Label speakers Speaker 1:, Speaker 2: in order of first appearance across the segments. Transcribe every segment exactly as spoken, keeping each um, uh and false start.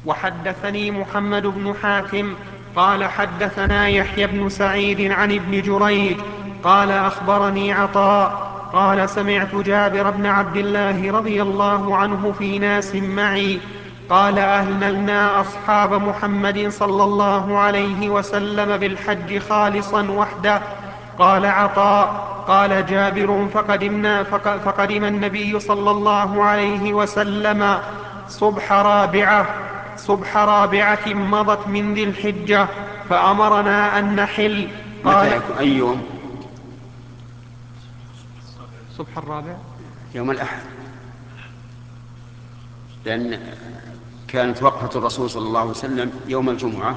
Speaker 1: وحدثني محمد بن حاتم قال حدثنا يحيى بن سعيد عن ابن جريج قال أخبرني عطاء قال سمعت جابر بن عبد الله رضي الله عنه في ناس معي قال أهللنا أصحاب محمد صلى الله عليه وسلم بالحج خالصا وحده. قال عطاء قال جابر فقدمنا فقدم النبي صلى الله عليه وسلم صبح رابعة صبح رابعة مضت من ذي الحجة فأمرنا أن نحل.
Speaker 2: قال متى يكون أي يوم؟
Speaker 1: صبح الرابع
Speaker 2: يوم الأحد، لأن كانت وقفة الرسول صلى الله عليه وسلم يوم الجمعة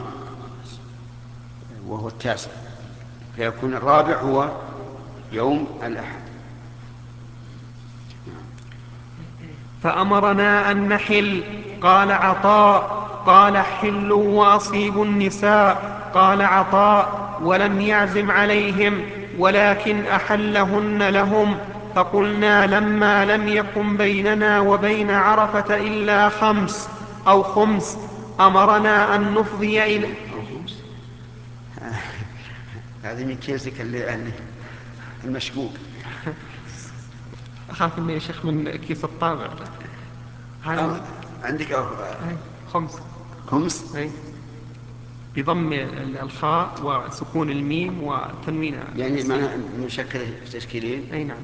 Speaker 2: وهو التاسع، فيكون الرابع هو يوم الأحد.
Speaker 1: فأمرنا أن نحل. قال عطاء قال حلوا وأصيبوا النساء. قال عطاء ولم يعزم عليهم ولكن أحلهن لهم. فقلنا لما لم يكن بيننا وبين عرفة إلا خمس أو خمس أمرنا أن نفضي إلى
Speaker 2: هذه من كيسك المشكوك.
Speaker 1: أخاف أني يا شيخ من كيس الطابع.
Speaker 2: عندك أو
Speaker 1: خمس
Speaker 2: خمس
Speaker 1: أي بضم الخاء وسكون الميم وتنوين
Speaker 2: يعني معنى مشكل تشكيلين.
Speaker 1: أي نعم،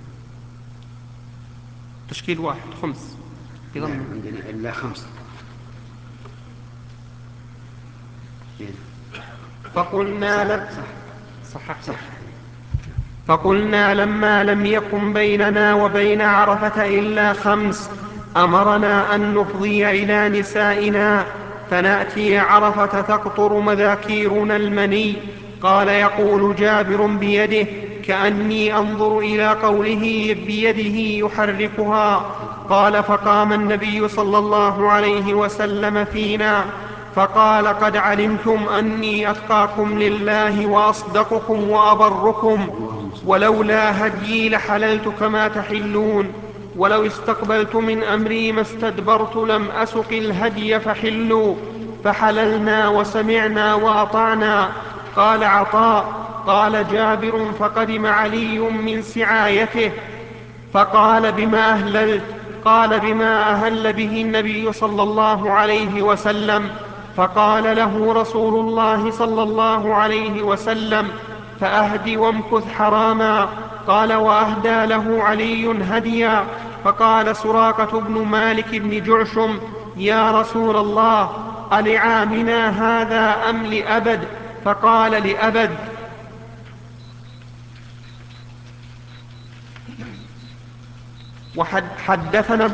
Speaker 1: تشكيل واحد خمس بضم.
Speaker 2: لا عندنا إلا خمس.
Speaker 1: فقلنا لم صح صح فقلنا لما لم يكن بيننا وبين عرفة إلا خمس أمرنا أن نفضي إلى نسائنا فنأتي عرفة تقطر مذاكيرنا المني. قال يقول جابر بيده كأني أنظر إلى قوله بيده يحركها. قال فقام النبي صلى الله عليه وسلم فينا فقال قد علمتم أني أتقاكم لله وأصدقكم وأبركم، ولولا هديي لحللت كما تحلون، ولو استقبلت من أمري ما استدبرت لم أسق الهدي فحلوا. فحللنا وسمعنا وأطعنا. قال عطاء قال جابر فقدم علي من سعايته فقال بما أهللت؟ قال بما أهل به النبي صلى الله عليه وسلم. فقال له رسول الله صلى الله عليه وسلم فأهد وامكث حراما. قال وأهدى له علي هديا. فقال سراقة بن مالك بن جعشم يا رسول الله ألعامنا هذا أم لأبد؟ فقال لأبد. وحدثنا